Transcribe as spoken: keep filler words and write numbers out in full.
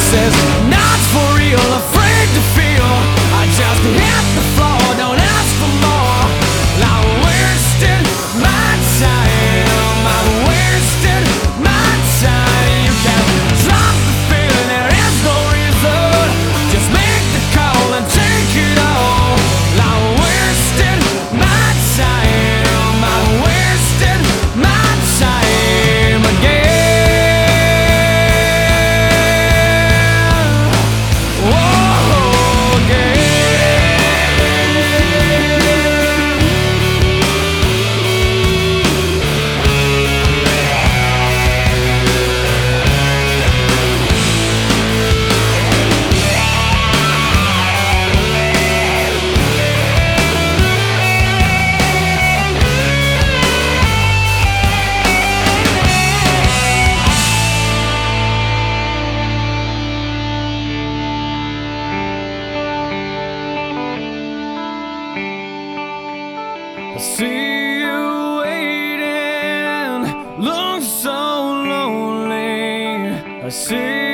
says, not for real, afraid to feel. I just hit the floor, don't ask for more. I wasted my time, I wasted my time. You can drop the feeling, there is no reason. Just make the call and take it all. I wasted my time, I wasted my time again. I see you waiting, look so lonely. I see